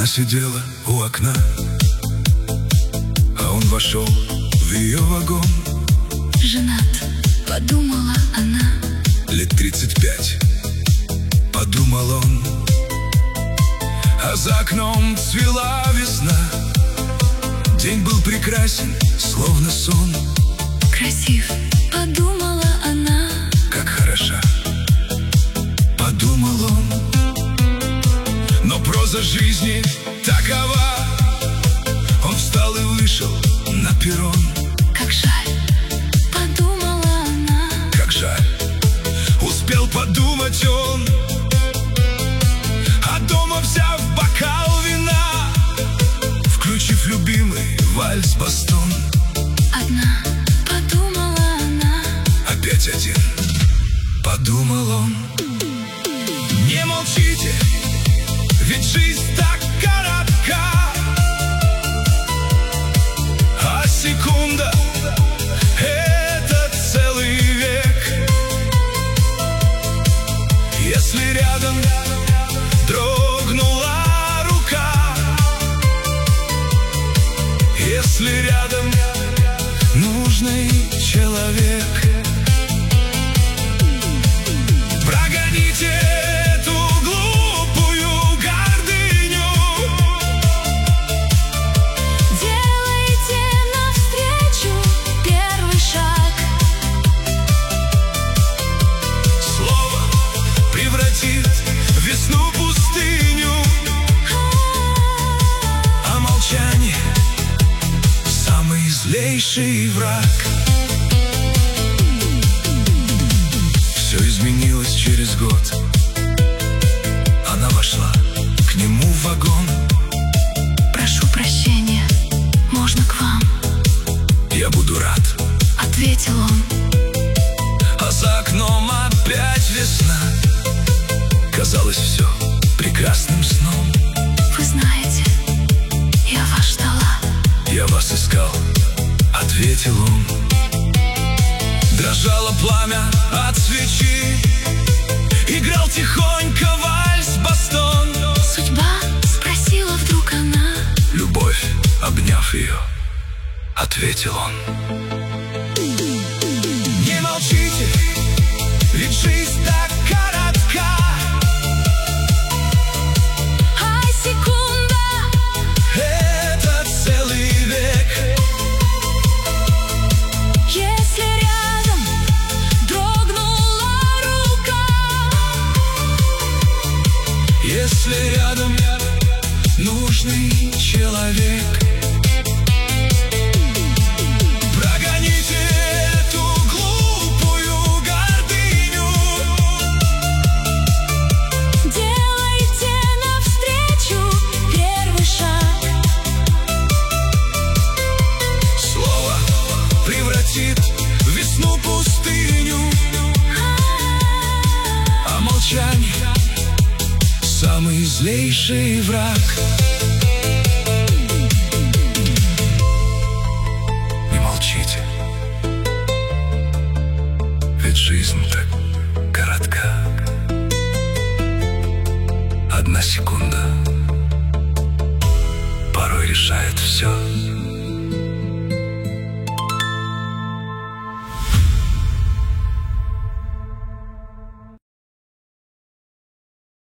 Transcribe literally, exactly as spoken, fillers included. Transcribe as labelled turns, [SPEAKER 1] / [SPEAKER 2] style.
[SPEAKER 1] сидела у окна, а он вошел в ее вагон.
[SPEAKER 2] Женат, подумала она.
[SPEAKER 1] Лет тридцать пять, подумал он. А за окном цвела весна. День был прекрасен, словно сон.
[SPEAKER 2] Красив, подумала она.
[SPEAKER 1] Как хороша, подумал он. Но проза жизни такова. Он встал и вышел на перрон.
[SPEAKER 2] Как жаль, подумала она.
[SPEAKER 1] Как жаль, успел подумать он. А дома, взяв бокал вина, включив любимый вальс-бастон,
[SPEAKER 2] одна, подумала она.
[SPEAKER 1] опять один, подумал он. Не молчите, ведь жизнь так коротка, а секунда — это целый век. Если рядом дрогнула рука, если рядом нужный человек, прогоните эту глупую гордыню.
[SPEAKER 2] Делайте навстречу первый шаг.
[SPEAKER 1] Слово превратит весну пустыню, а молчание — самый злейший враг. Все изменилось через год. Она вошла к нему в вагон.
[SPEAKER 2] Прошу прощения, можно к вам?
[SPEAKER 1] Я буду рад,
[SPEAKER 2] Ответил он.
[SPEAKER 1] а за окном опять весна. Казалось все прекрасным сном.
[SPEAKER 2] Вы знаете, я вас ждала.
[SPEAKER 1] Я вас искал, ответил он. Дрожало пламя от свечи, играл тихонько вальс-бастон.
[SPEAKER 2] Судьба, спросила вдруг она.
[SPEAKER 1] Любовь, обняв ее, ответил он. Не молчите, ведь жизнь так коротка,
[SPEAKER 2] А секунда
[SPEAKER 1] — это целый век.
[SPEAKER 2] Если рядом дрогнула рука,
[SPEAKER 1] Если рядом нужный человек, прогоните эту глупую гордыню.
[SPEAKER 2] делайте навстречу первый шаг.
[SPEAKER 1] Слово превратит весну пустыню, а молчание — самый злейший враг. Не молчите, ведь жизнь так коротка. Одна секунда порой решает все.